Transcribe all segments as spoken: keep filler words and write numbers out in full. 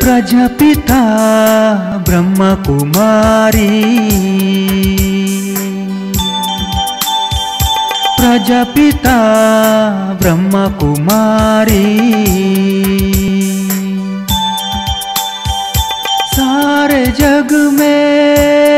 प्रजापिता ब्रह्म कुमारी, प्रजापिता ब्रह्म कुमारी। सारे जग में,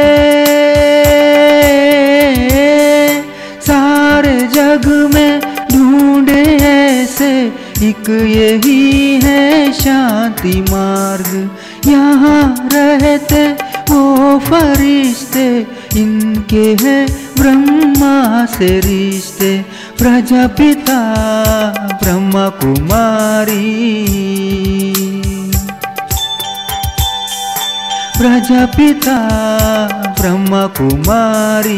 सारे जग में ढूंढे ऐसे एक यही है शांति मार्ग। यहाँ रहते वो फरिश्ते, इनके है ब्रह्मा से रिश्ते। प्रजापिता ब्रह्म कुमारी, प्रजापिता ब्रह्म कुमारी।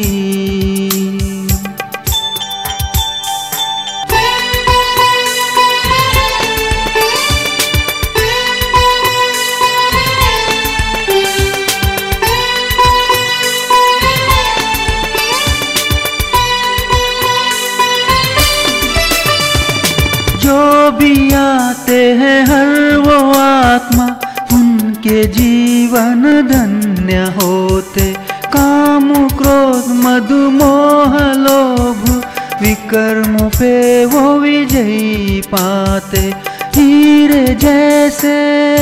जो भी आते हैं हर वो आत्मा, उनके जीवन धन्य होते। काम क्रोध मधु मोह लोभ विकर्म पे वो विजयी पाते। हीरे जैसे,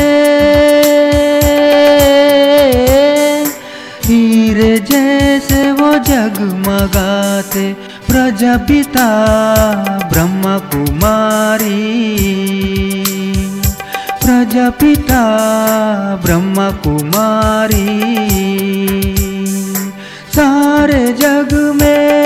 हीरे जैसे वो जगमगाते। प्रजापिता ब्रह्म कुमारी, प्रजापिता ब्रह्म कुमारी। सारे जग में,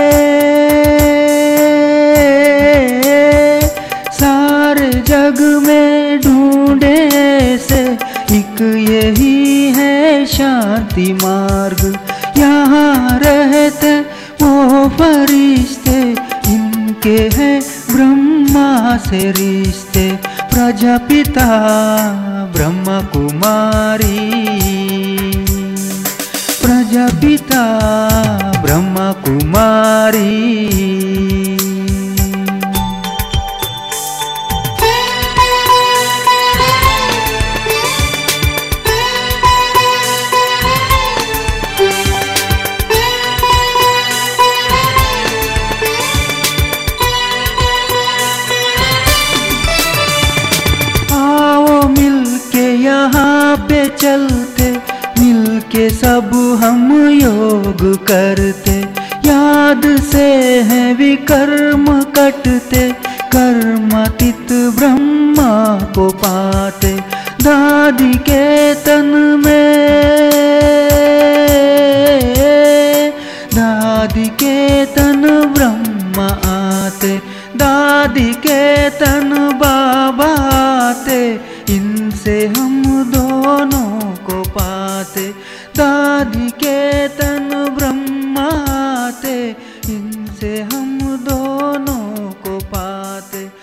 सारे जग में ढूंढे से एक यही है शांति मार्ग। यहाँ रहते वो फरिश्ते, इनके हैं ब्रह्मा से रिश्ते। प्रजापिता ब्रह्म कुमारी, प्रजापिता ब्रह्म कुमारी। यहाँ पे चलते मिलके सब हम योग करते। याद से है विकर्म कटते, कर्मातीत ब्रह्मा को पाते। दादी के तन में, दादी के तन ब्रह्मा आते। दादी के तन बाबा आते, इनसे हम दोनों को पाते। दादी के तन ब्रह्मा आते, इनसे हम दोनों को पाते।